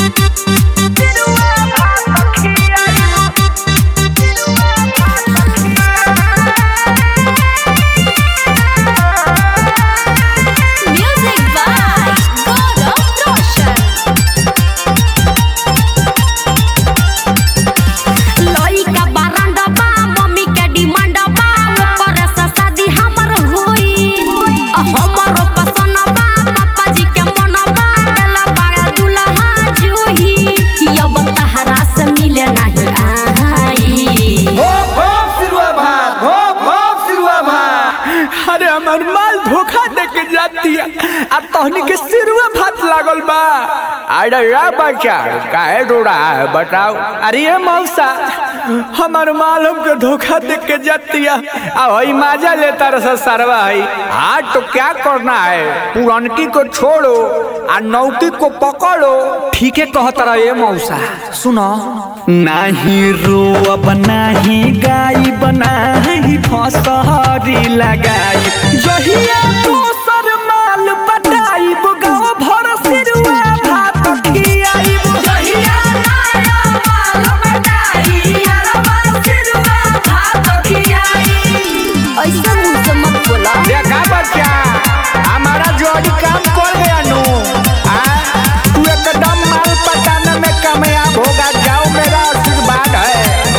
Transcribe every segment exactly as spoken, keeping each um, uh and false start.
अरे हमार माल धोखा दे के जाती है अब तोहनी के सिरुआ भात लागल बा। अरे या बच्चा काहे रो रहा है बताओ। अरे ये मौसा हमार माल हमके धोखा दे के जाती है अब वही माजा लेता रहा सरवा है। हाँ तो क्या करना है, पुरानकी को छोड़ो और नौकी को पकड़ो। ठीक है कहता रहा ये मौसा। सुनो नाही रोअब नाही गाई बनाई फसहरी लगाई जहिया दोसर माल पटाई गाँव भर सिरुआ भात खियाई जहिया नया माल पटाई अरबा सिरुआ भात खियाई। ऐसा मुंह से मत बोला। देखा बच्चा हमारा जोड़ी काम कर गया नो। तू एकदम माल पटाने में कामयाब होगा, जाओ मेरा आशीर्वाद है।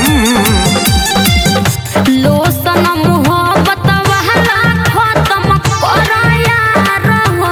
लोसन मोहब्बत वाला खत्म कराया रहो।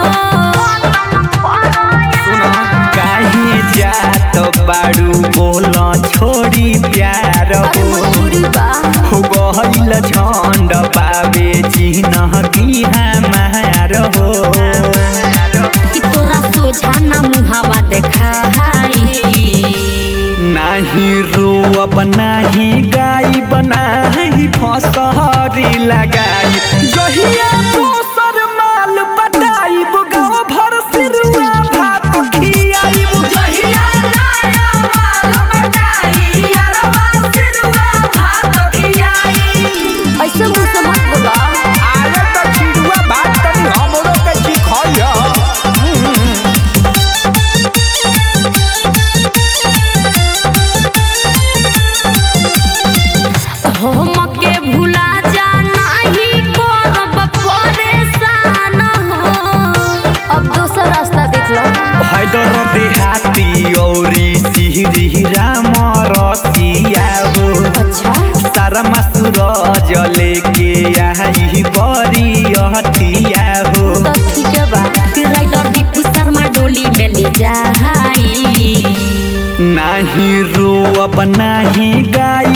काहे जात बाड़ू बोला छोड़ी प्यार हो हो गहिल झंड पावे चिन्ह की हमार हो कि तोरा सोझा ना मुहावा देखाई। नाही रोअब नाही गाई बनाई फसहरी लगाई जहिया दोसर माल पटाई गाँव भर सिरुआ भात खियाई जहिया नया माल पटाई अरबा सिरुआ भात खियाई। ऐसा मुंह से मत बोला। अरे तो चिड़ुआ भात तनी हमरो के सिखाइयो। हमके भुला जा नहीं करब परेशान हो। अब दूसरा रास्ता देख लो। हैदर देहाती औरी सिहरी राम रसिया हो अच्छा सारा सूरज लेके आई बरी हथिया हो तो ठीक है बा। फिर राइडर दीपू शर्मा डोली में ले जाई। नाही रोअब नाही गाई